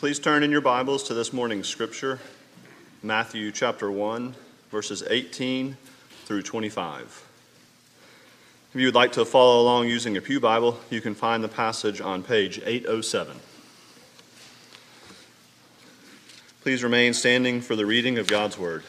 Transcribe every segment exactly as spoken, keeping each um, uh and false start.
Please turn in your Bibles to this morning's scripture, Matthew chapter one, verses eighteen through twenty-five. If you would like to follow along using a pew Bible, you can find the passage on page eight oh seven. Please remain standing for the reading of God's Word.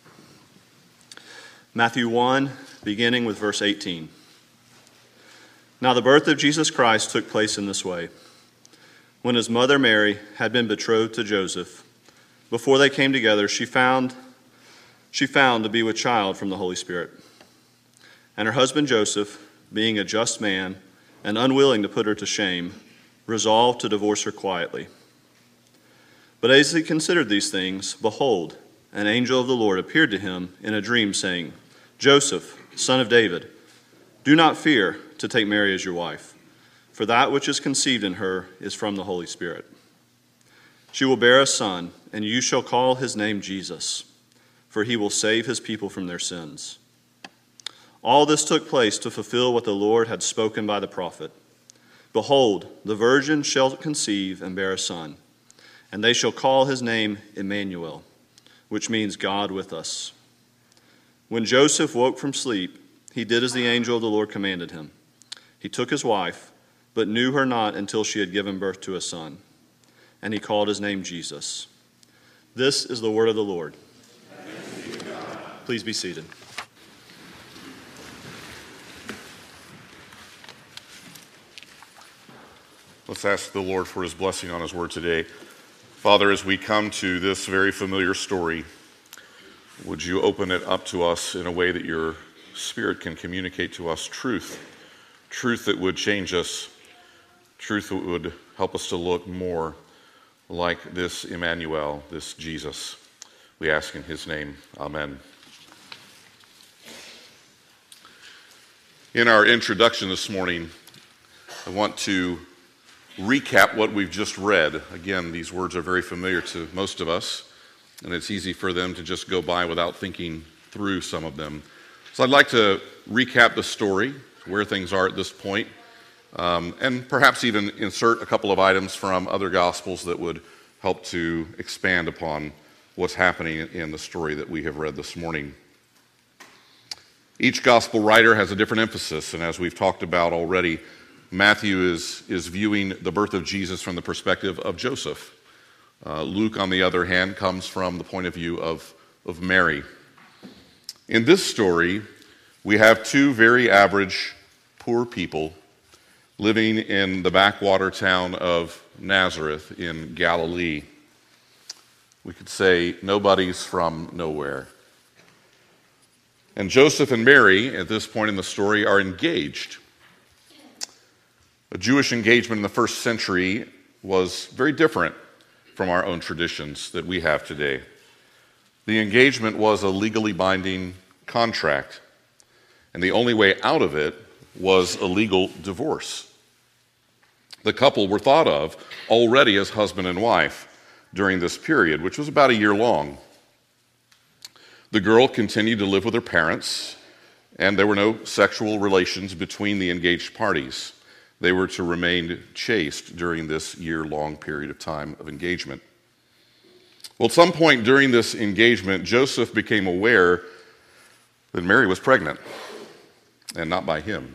Matthew one, beginning with verse eighteen. Now the birth of Jesus Christ took place in this way. When his mother Mary had been betrothed to Joseph, before they came together, she found she found to be with child from the Holy Spirit. And her husband Joseph, being a just man and unwilling to put her to shame, resolved to divorce her quietly. But as he considered these things, behold, an angel of the Lord appeared to him in a dream, saying, Joseph, son of David, do not fear to take Mary as your wife, for that which is conceived in her is from the Holy Spirit. She will bear a son, and you shall call his name Jesus, for he will save his people from their sins. All this took place to fulfill what the Lord had spoken by the prophet. Behold, the virgin shall conceive and bear a son, and they shall call his name Emmanuel, which means God with us. When Joseph woke from sleep, he did as the angel of the Lord commanded him. He took his wife, but knew her not until she had given birth to a son, and he called his name Jesus. This is the word of the Lord. Please be seated. Let's ask the Lord for his blessing on his word today. Father, as we come to this very familiar story, would you open it up to us in a way that your Spirit can communicate to us truth, truth that would change us, truth that would help us to look more like this Emmanuel, this Jesus. We ask in his name, amen. In our introduction this morning, I want to recap what we've just read. Again, these words are very familiar to most of us, and it's easy for them to just go by without thinking through some of them. So I'd like to recap the story, where things are at this point, um, and perhaps even insert a couple of items from other Gospels that would help to expand upon what's happening in the story that we have read this morning. Each Gospel writer has a different emphasis, and as we've talked about already, Matthew is, is viewing the birth of Jesus from the perspective of Joseph. Uh, Luke, on the other hand, comes from the point of view of, of Mary. In this story, we have two very average, poor people living in the backwater town of Nazareth in Galilee. We could say nobody's from nowhere. And Joseph and Mary, at this point in the story, are engaged. A Jewish engagement in the first century was very different from our own traditions that we have today. The engagement was a legally binding contract, and the only way out of it was a legal divorce. The couple were thought of already as husband and wife during this period, which was about a year long. The girl continued to live with her parents, and there were no sexual relations between the engaged parties. They were to remain chaste during this year-long period of time of engagement. Well, at some point during this engagement, Joseph became aware that Mary was pregnant, and not by him.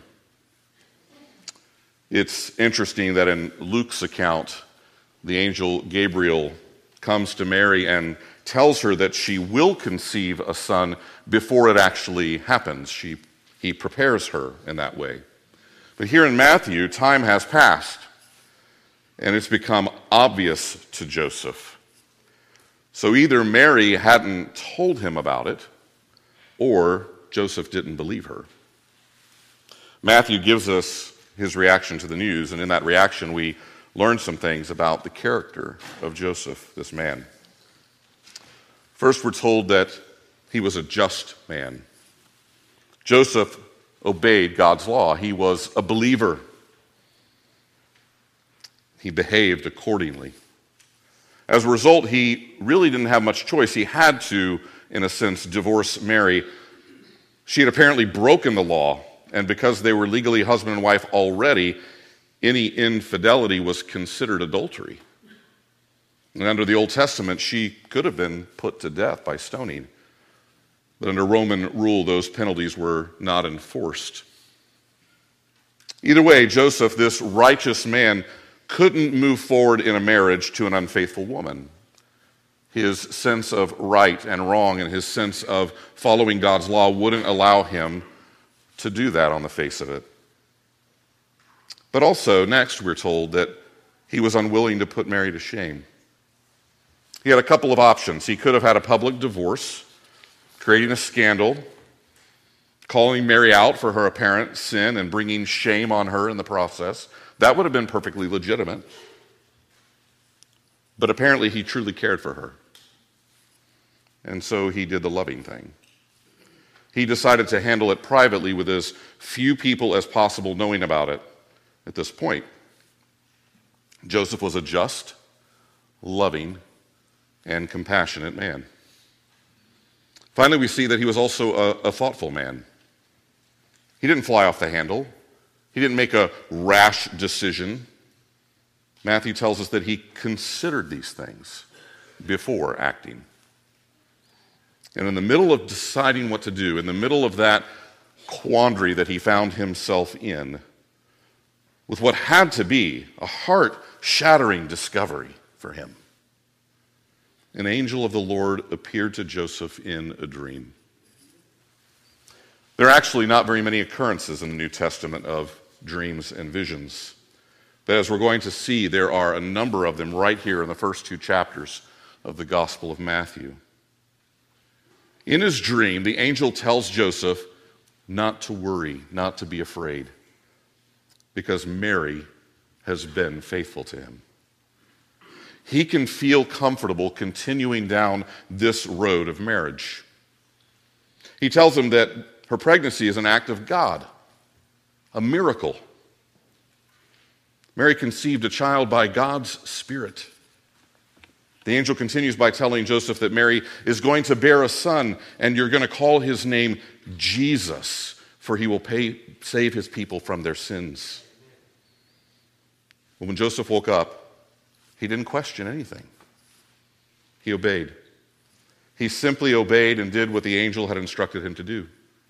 It's interesting that in Luke's account, the angel Gabriel comes to Mary and tells her that she will conceive a son before it actually happens. She, he prepares her in that way. But here in Matthew, time has passed, and it's become obvious to Joseph. So either Mary hadn't told him about it, or Joseph didn't believe her. Matthew gives us his reaction to the news, and in that reaction we learn some things about the character of Joseph, this man. First, we're told that he was a just man. Joseph obeyed God's law. He was a believer. He behaved accordingly. As a result, he really didn't have much choice. He had to, in a sense, divorce Mary. She had apparently broken the law, and because they were legally husband and wife already, any infidelity was considered adultery. And under the Old Testament, she could have been put to death by stoning. But under Roman rule, those penalties were not enforced. Either way, Joseph, this righteous man, couldn't move forward in a marriage to an unfaithful woman. His sense of right and wrong and his sense of following God's law wouldn't allow him to do that on the face of it. But also, next, we're told that he was unwilling to put Mary to shame. He had a couple of options. He could have had a public divorce, creating a scandal, calling Mary out for her apparent sin and bringing shame on her in the process. That would have been perfectly legitimate. But apparently he truly cared for her. And so he did the loving thing. He decided to handle it privately with as few people as possible knowing about it at this point. Joseph was a just, loving, and compassionate man. Finally, we see that he was also a, a thoughtful man. He didn't fly off the handle. He didn't make a rash decision. Matthew tells us that he considered these things before acting. And in the middle of deciding what to do, in the middle of that quandary that he found himself in, with what had to be a heart-shattering discovery for him, an angel of the Lord appeared to Joseph in a dream. There are actually not very many occurrences in the New Testament of dreams and visions. But as we're going to see, there are a number of them right here in the first two chapters of the Gospel of Matthew. In his dream, the angel tells Joseph not to worry, not to be afraid, because Mary has been faithful to him. He can feel comfortable continuing down this road of marriage. He tells him that her pregnancy is an act of God, a miracle. Mary conceived a child by God's Spirit. The angel continues by telling Joseph that Mary is going to bear a son, and you're going to call his name Jesus, for he will pay, save his people from their sins. Well, when Joseph woke up, he didn't question anything. He obeyed. He simply obeyed and did what the angel had instructed him to do.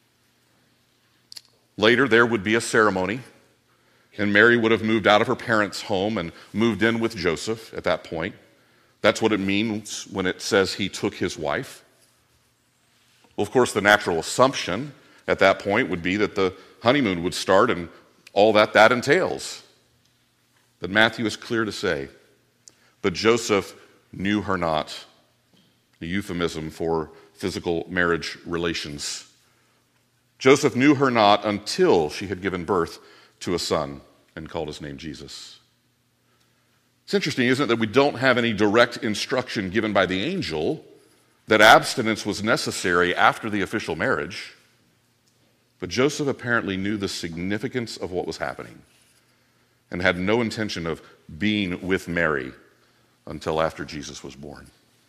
Later, there would be a ceremony, and Mary would have moved out of her parents' home and moved in with Joseph at that point. That's what it means when it says he took his wife. Well, of course, the natural assumption at that point would be that the honeymoon would start and all that that entails. But Matthew is clear to say, but Joseph knew her not, a euphemism for physical marriage relations. Joseph knew her not until she had given birth to a son and called his name Jesus. It's interesting, isn't it, that we don't have any direct instruction given by the angel that abstinence was necessary after the official marriage. But Joseph apparently knew the significance of what was happening and had no intention of being with Mary until after Jesus was born.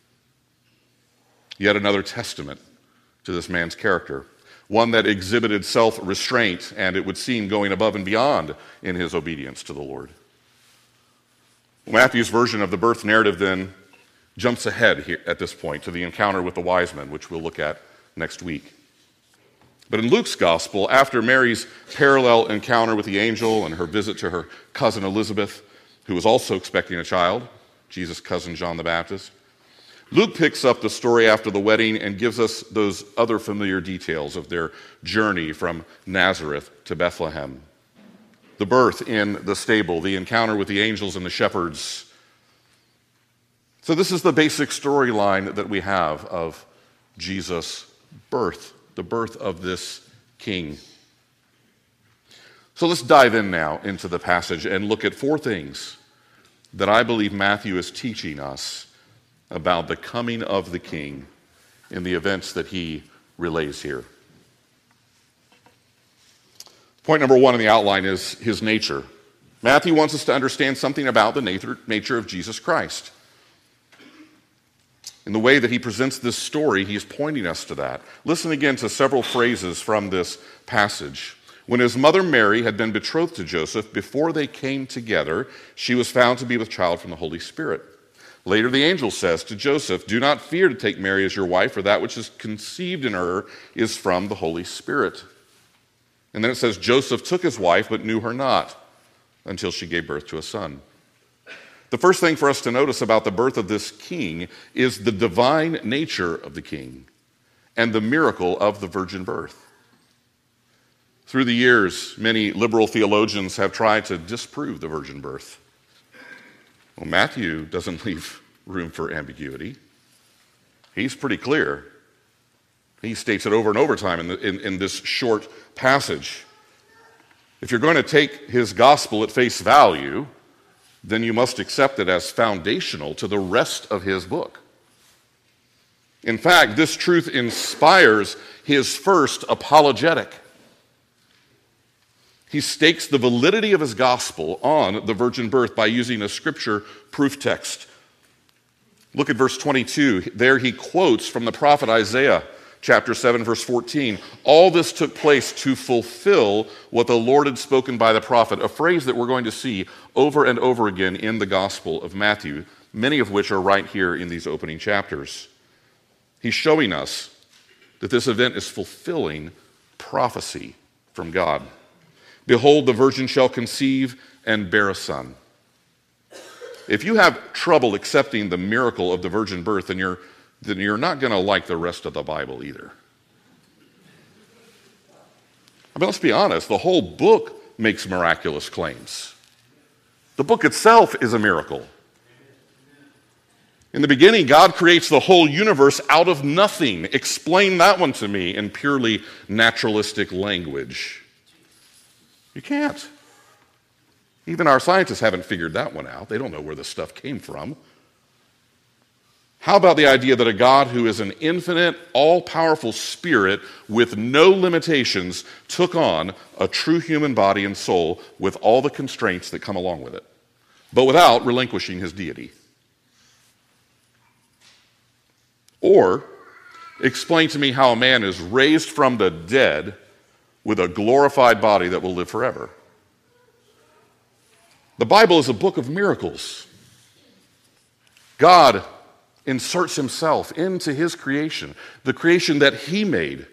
Yet another testament to this man's character, one that exhibited self-restraint and, it would seem, going above and beyond in his obedience to the Lord. Matthew's version of the birth narrative then jumps ahead here at this point to the encounter with the wise men, which we'll look at next week. But in Luke's gospel, after Mary's parallel encounter with the angel and her visit to her cousin Elizabeth, who was also expecting a child, Jesus' cousin John the Baptist, Luke picks up the story after the wedding and gives us those other familiar details of their journey from Nazareth to Bethlehem. The birth in the stable, the encounter with the angels and the shepherds. So this is the basic storyline that we have of Jesus' birth, the birth of this king. So let's dive in now into the passage and look at four things that I believe Matthew is teaching us about the coming of the king in the events that he relays here. Point number one in the outline is his nature. Matthew wants us to understand something about the nature, nature of Jesus Christ. In the way that he presents this story, he is pointing us to that. Listen again to several phrases from this passage. When his mother Mary had been betrothed to Joseph, before they came together, she was found to be with child from the Holy Spirit. Later, the angel says to Joseph, "Do not fear to take Mary as your wife, for that which is conceived in her is from the Holy Spirit." And then it says, "Joseph took his wife, but knew her not until she gave birth to a son." The first thing for us to notice about the birth of this king is the divine nature of the king and the miracle of the virgin birth. Through the years, many liberal theologians have tried to disprove the virgin birth. Well, Matthew doesn't leave room for ambiguity. He's pretty clear. He states it over and over time in, the, in, in this short passage. If you're going to take his gospel at face value, then you must accept it as foundational to the rest of his book. In fact, this truth inspires his first apologetic. He stakes the validity of his gospel on the virgin birth by using a scripture proof text. Look at verse twenty-two. There he quotes from the prophet Isaiah, chapter seven, verse fourteen. "All this took place to fulfill what the Lord had spoken by the prophet," a phrase that we're going to see over and over again in the Gospel of Matthew, many of which are right here in these opening chapters. He's showing us that this event is fulfilling prophecy from God. "Behold, the virgin shall conceive and bear a son." If you have trouble accepting the miracle of the virgin birth, then you're, then you're not going to like the rest of the Bible either. I mean, let's be honest, the whole book makes miraculous claims. The book itself is a miracle. In the beginning, God creates the whole universe out of nothing. Explain that one to me in purely naturalistic language. You can't. Even our scientists haven't figured that one out. They don't know where this stuff came from. How about the idea that a God who is an infinite, all-powerful spirit with no limitations took on a true human body and soul with all the constraints that come along with it, but without relinquishing his deity? Or explain to me how a man is raised from the dead with a glorified body that will live forever. The Bible is a book of miracles. God inserts himself into his creation, the creation that he made.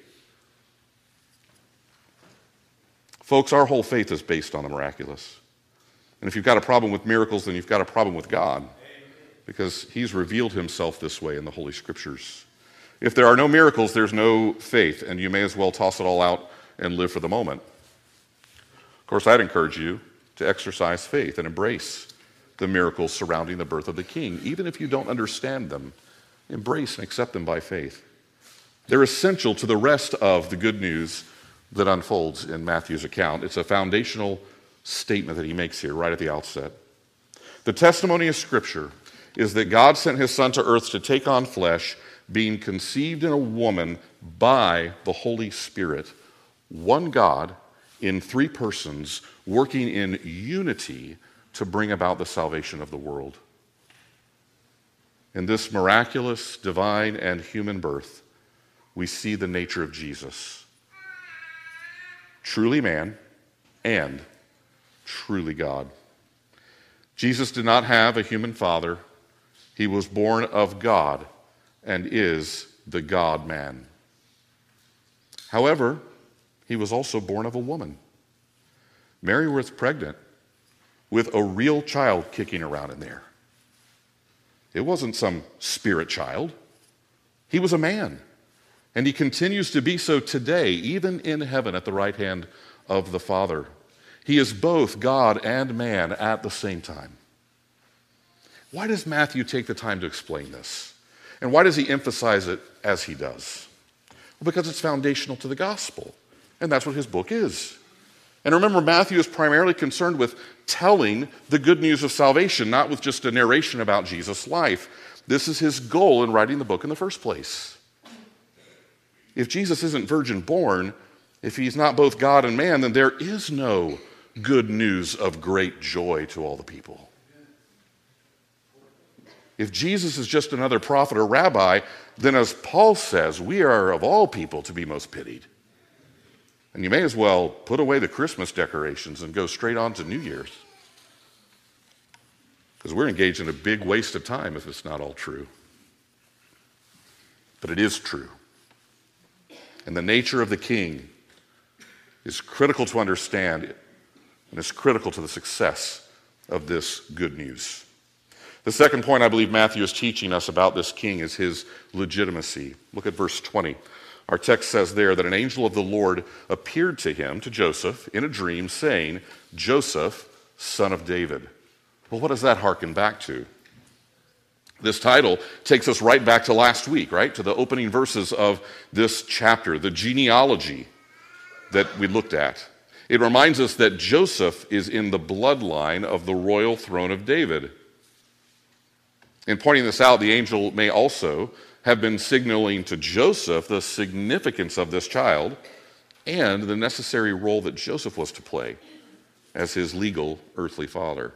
Folks, our whole faith is based on the miraculous. And if you've got a problem with miracles, then you've got a problem with God, because he's revealed himself this way in the Holy Scriptures. If there are no miracles, there's no faith, and you may as well toss it all out and live for the moment. Of course, I'd encourage you to exercise faith and embrace the miracles surrounding the birth of the King. Even if you don't understand them, embrace and accept them by faith. They're essential to the rest of the good news that unfolds in Matthew's account. It's a foundational statement that he makes here right at the outset. The testimony of Scripture is that God sent his Son to earth to take on flesh, being conceived in a woman by the Holy Spirit. One God in three persons working in unity to bring about the salvation of the world. In this miraculous, divine, and human birth, we see the nature of Jesus. Truly man and truly God. Jesus did not have a human father. He was born of God and is the God-man. However, he was also born of a woman. Mary was pregnant with a real child kicking around in there. It wasn't some spirit child. He was a man. And he continues to be so today, even in heaven at the right hand of the Father. He is both God and man at the same time. Why does Matthew take the time to explain this? And why does he emphasize it as he does? Well, because it's foundational to the gospel. And that's what his book is. And remember, Matthew is primarily concerned with telling the good news of salvation, not with just a narration about Jesus' life. This is his goal in writing the book in the first place. If Jesus isn't virgin born, if he's not both God and man, then there is no good news of great joy to all the people. If Jesus is just another prophet or rabbi, then as Paul says, we are of all people to be most pitied. And you may as well put away the Christmas decorations and go straight on to New Year's. Because we're engaged in a big waste of time if it's not all true. But it is true. And the nature of the king is critical to understand, and it's critical to the success of this good news. The second point I believe Matthew is teaching us about this king is his legitimacy. Look at verse twenty. Our text says there that an angel of the Lord appeared to him, to Joseph, in a dream, saying, Joseph, son of David. Well, what does that harken back to? This title takes us right back to last week, right? To the opening verses of this chapter, the genealogy that we looked at. It reminds us that Joseph is in the bloodline of the royal throne of David. In pointing this out, the angel may also have been signaling to Joseph the significance of this child and the necessary role that Joseph was to play as his legal earthly father.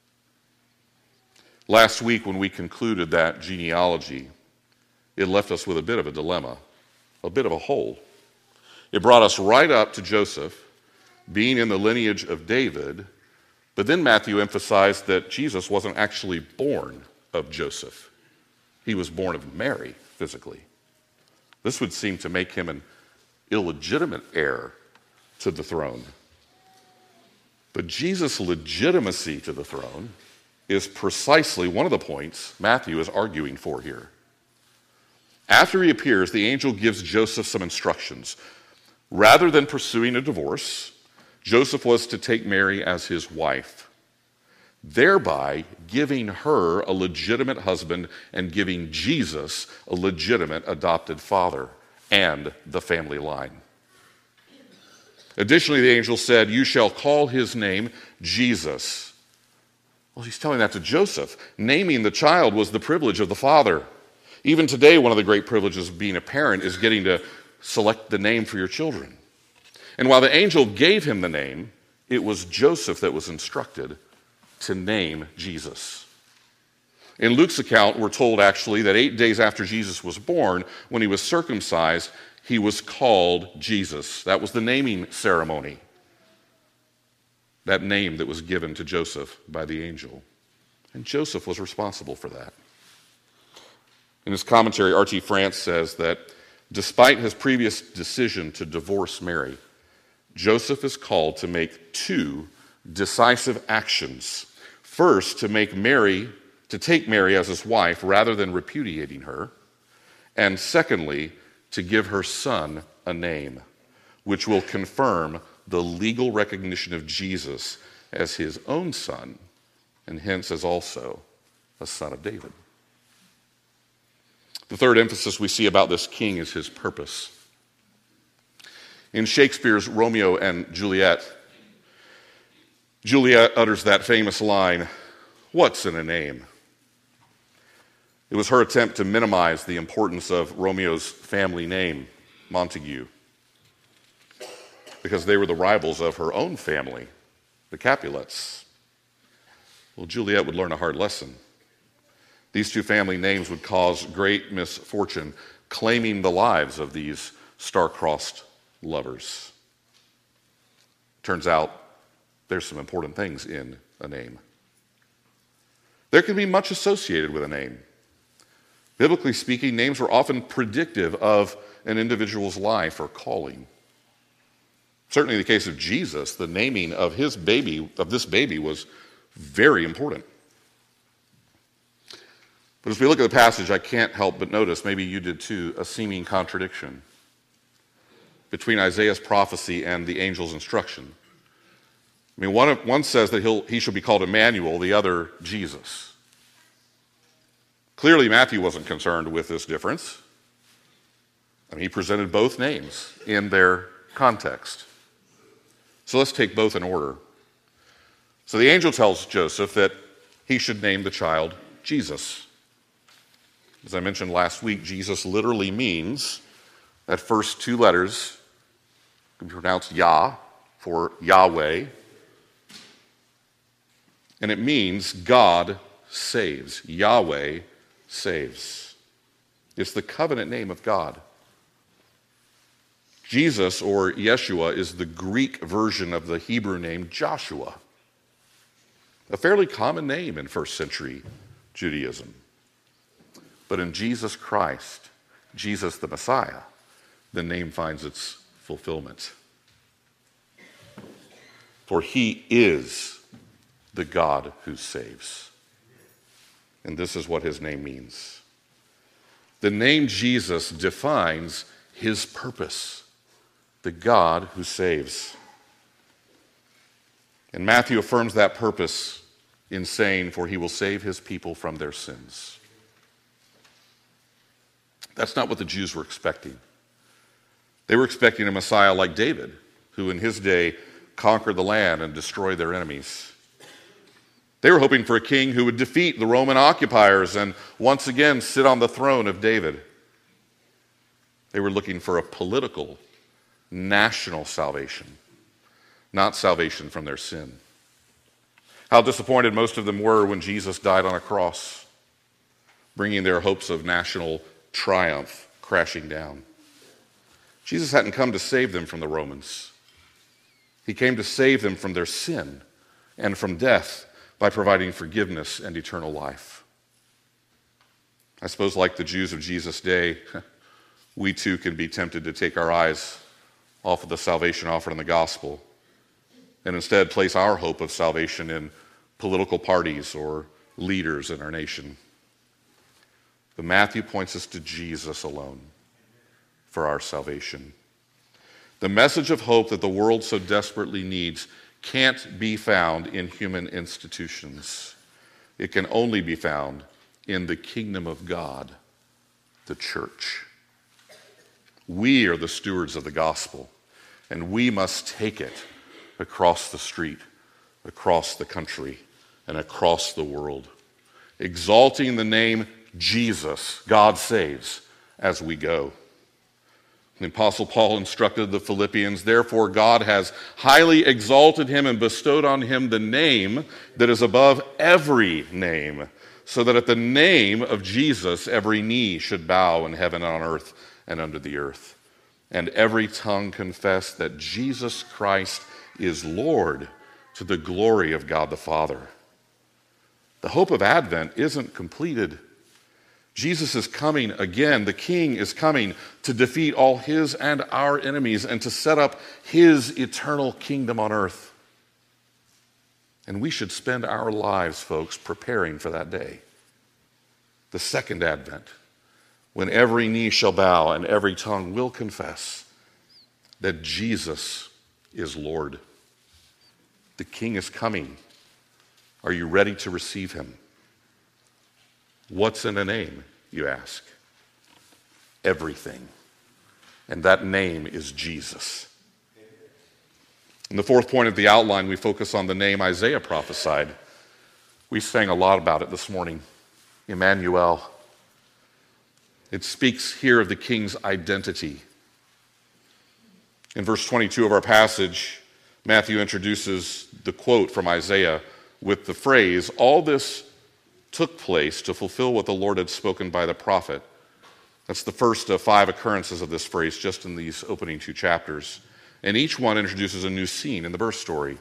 Last week, when we concluded that genealogy, it left us with a bit of a dilemma, a bit of a hole. It brought us right up to Joseph being in the lineage of David, but then Matthew emphasized that Jesus wasn't actually born of Joseph. He was born of Mary, physically. This would seem to make him an illegitimate heir to the throne. But Jesus' legitimacy to the throne is precisely one of the points Matthew is arguing for here. After he appears, the angel gives Joseph some instructions. Rather than pursuing a divorce, Joseph was to take Mary as his wife, thereby giving her a legitimate husband and giving Jesus a legitimate adopted father and the family line. Additionally, the angel said, you shall call his name Jesus. Well, he's telling that to Joseph. Naming the child was the privilege of the father. Even today, one of the great privileges of being a parent is getting to select the name for your children. And while the angel gave him the name, it was Joseph that was instructed to name Jesus. In Luke's account, we're told actually that eight days after Jesus was born, when he was circumcised, he was called Jesus. That was the naming ceremony. That name that was given to Joseph by the angel. And Joseph was responsible for that. In his commentary, R T France says that despite his previous decision to divorce Mary, Joseph is called to make two decisive actions. First, to make Mary, to take Mary as his wife rather than repudiating her. And secondly, to give her son a name, which will confirm the legal recognition of Jesus as his own son, and hence as also a son of David. The third emphasis we see about this king is his purpose. In Shakespeare's Romeo and Juliet, Juliet utters that famous line, "What's in a name?" It was her attempt to minimize the importance of Romeo's family name, Montague, because they were the rivals of her own family, the Capulets. Well, Juliet would learn a hard lesson. These two family names would cause great misfortune, claiming the lives of these star-crossed lovers. Turns out there's some important things in a name. There can be much associated with a name. Biblically speaking, names were often predictive of an individual's life or calling. Certainly in the case of Jesus, the naming of his baby, of this baby, was very important. But as we look at the passage, I can't help but notice, maybe you did too, a seeming contradiction between Isaiah's prophecy and the angel's instruction. I mean, one, one says that he'll, he shall be called Emmanuel, the other Jesus. Clearly, Matthew wasn't concerned with this difference. I mean, he presented both names in their context. So let's take both in order. So the angel tells Joseph that he should name the child Jesus. As I mentioned last week, Jesus literally means that first two letters can be pronounced Yah for Yahweh. And it means God saves. Yahweh saves. It's the covenant name of God. Jesus, or Yeshua, is the Greek version of the Hebrew name Joshua. a fairly common name in first century Judaism. But in Jesus Christ, Jesus the Messiah, the name finds its fulfillment. For he is the God who saves. And this is what his name means. The name Jesus defines his purpose, the God who saves. And Matthew affirms that purpose in saying, for he will save his people from their sins. That's not what the Jews were expecting. They were expecting a Messiah like David, who in his day conquered the land and destroyed their enemies. They were hoping for a king who would defeat the Roman occupiers and once again sit on the throne of David. They were looking for a political, national salvation, not salvation from their sin. How disappointed most of them were when Jesus died on a cross, bringing their hopes of national triumph crashing down. Jesus hadn't come to save them from the Romans. He came to save them from their sin and from death by providing forgiveness and eternal life. I suppose like the Jews of Jesus' day, we too can be tempted to take our eyes off of the salvation offered in the gospel and instead place our hope of salvation in political parties or leaders in our nation. But Matthew points us to Jesus alone for our salvation. The message of hope that the world so desperately needs can't be found in human institutions. It can only be found in the kingdom of God, the church. We are the stewards of the gospel, and we must take it across the street, across the country, and across the world, exalting the name Jesus, God saves, as we go. The Apostle Paul instructed the Philippians, therefore God has highly exalted him and bestowed on him the name that is above every name, so that at the name of Jesus every knee should bow in heaven and on earth and under the earth, and every tongue confess that Jesus Christ is Lord, to the glory of God the Father. The hope of Advent isn't completed. Jesus is coming again. The King is coming to defeat all his and our enemies and to set up his eternal kingdom on earth. And we should spend our lives, folks, preparing for that day. The second Advent, when every knee shall bow and every tongue will confess that Jesus is Lord. The King is coming. Are you ready to receive him? What's in a name, you ask? Everything. And that name is Jesus. In the fourth point of the outline, we focus on the name Isaiah prophesied. We sang a lot about it this morning. Emmanuel. It speaks here of the King's identity. In verse twenty-two of our passage, Matthew introduces the quote from Isaiah with the phrase, all this took place to fulfill what the Lord had spoken by the prophet. That's the first of five occurrences of this phrase just in these opening two chapters. And each one introduces a new scene in the birth story.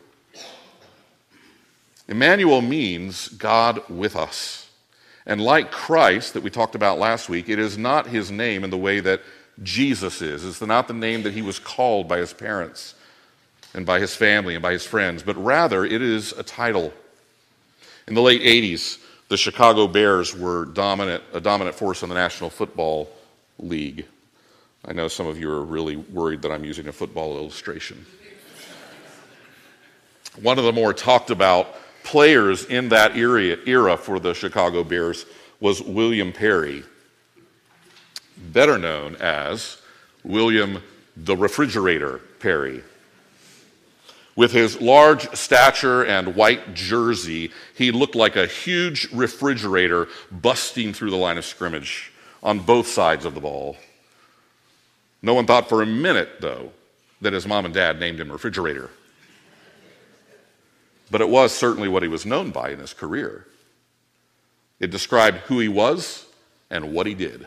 Emmanuel means God with us. And like Christ that we talked about last week, it is not his name in the way that Jesus is. It's not the name that he was called by his parents and by his family and by his friends, but rather it is a title. In the late eighties, the Chicago Bears were dominant, a dominant force in the National Football League. I know some of you are really worried that I'm using a football illustration. One of the more talked about players in that era, era for the Chicago Bears was William Perry, better known as William the Refrigerator Perry. With his large stature and white jersey, he looked like a huge refrigerator busting through the line of scrimmage on both sides of the ball. No one thought for a minute, though, that his mom and dad named him Refrigerator. But it was certainly what he was known by in his career. It described who he was and what he did.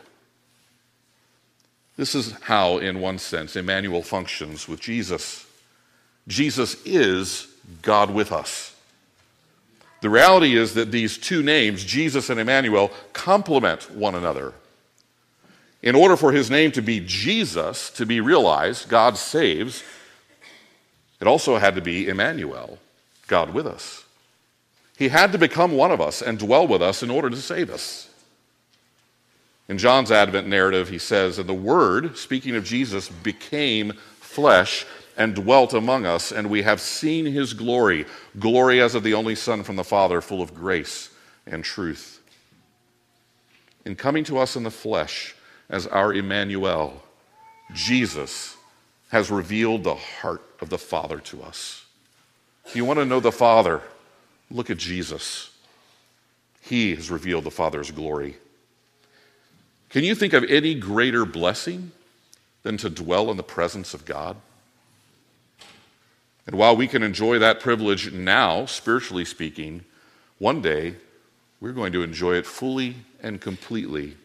This is how, in one sense, Emmanuel functions with Jesus. Jesus is God with us. The reality is that these two names, Jesus and Emmanuel, complement one another. In order for his name to be Jesus, to be realized, God saves, it also had to be Emmanuel, God with us. He had to become one of us and dwell with us in order to save us. In John's Advent narrative, he says, and the Word, speaking of Jesus, became flesh and dwelt among us, and we have seen his glory, glory as of the only Son from the Father, full of grace and truth. In coming to us in the flesh as our Emmanuel, Jesus has revealed the heart of the Father to us. If you want to know the Father, look at Jesus. He has revealed the Father's glory. Can you think of any greater blessing than to dwell in the presence of God? And while we can enjoy that privilege now, spiritually speaking, one day we're going to enjoy it fully and completely.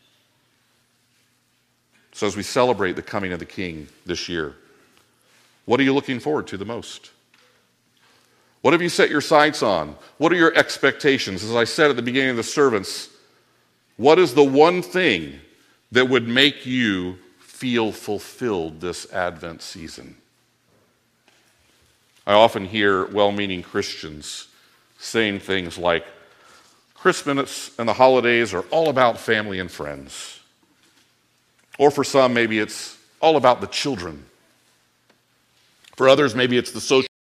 So as we celebrate the coming of the King this year, what are you looking forward to the most? What have you set your sights on? What are your expectations? As I said at the beginning of the service, what is the one thing that would make you feel fulfilled this Advent season? I often hear well-meaning Christians saying things like, Christmas and the holidays are all about family and friends. Or for some, maybe it's all about the children. For others, maybe it's the social